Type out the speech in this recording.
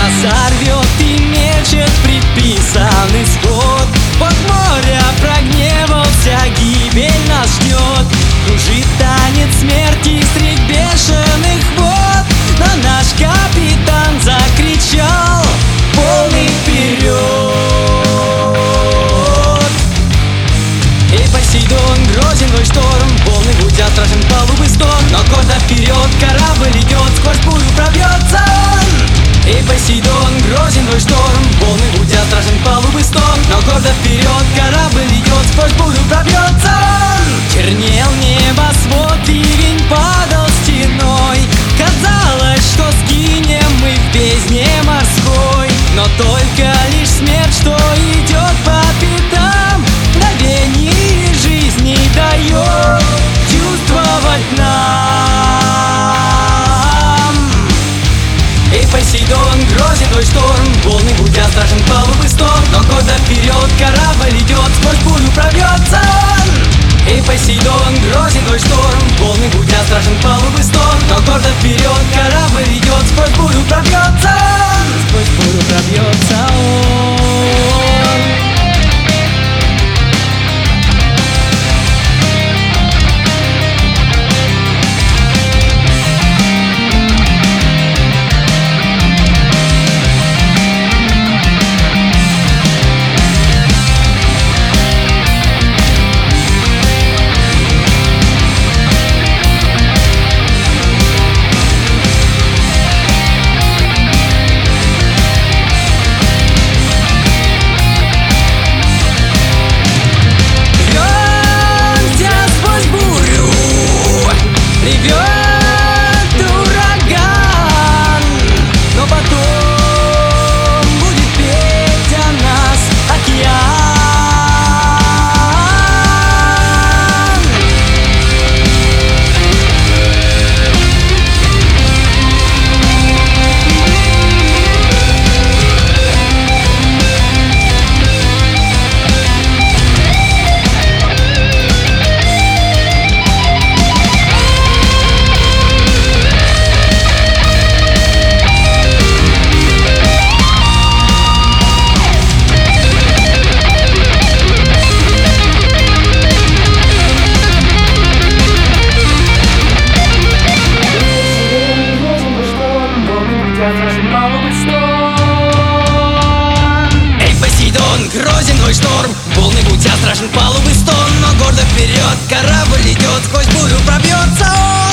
сорвет и мечет предписанный исход. Под моря прогневался, гибель нас ждет. Кружит танец смерти средь бешеных вод. Но наш капитан закричал: полный вперед! Эй, Посейдон, грозен твой шторм, волны гудят, страшен палубы стон. Но гордо вперед корабль идет, сквозь бурю пробьется он. Эй, Посейдон, грозен твой шторм, волны гудят, страшен палубы стон. Но гордо вперед корабль идет, сквозь бурю пробьется он. Чернел небосвод, ливень падал стеной. Казалось, что сгинем мы в бездне морской. Но только лишь смерть, что идет по пятам, мгновение жизни дает чувствовать нам. Эй, Посейдон, грозен твой шторм, волны гудят, страшен палубы стон. Но гордо вперед корабль идет, сквозь бурю пробьется он. Эй, Посейдон, грозен твой шторм, волны гудят, страшен палубы стон. Но гордо вперед корабль идет, сквозь бурю пробьется он. Сквозь бурю пробьется он. Эй, Посейдон, грозен твой шторм, волны гудят, страшен палубы стон. Но гордо вперед корабль идет, сквозь бурю пробьется он.